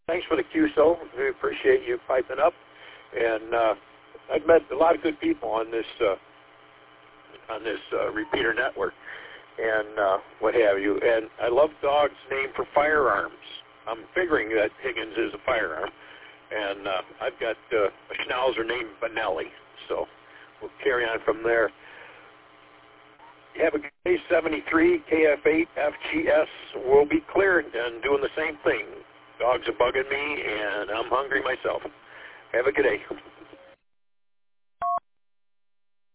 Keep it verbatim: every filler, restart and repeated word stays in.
thanks for the Q S O. We appreciate you piping up. And uh, I've met a lot of good people on this uh, on this uh, repeater network and uh, what have you. And I love dogs named for firearms. I'm figuring that Higgins is a firearm. And uh, I've got uh, a Schnauzer named Benelli. So we'll carry on from there. Have a K seventy-three, K F eight, F G S will be cleared and doing the same thing. Dogs are bugging me, and I'm hungry myself. Have a good day.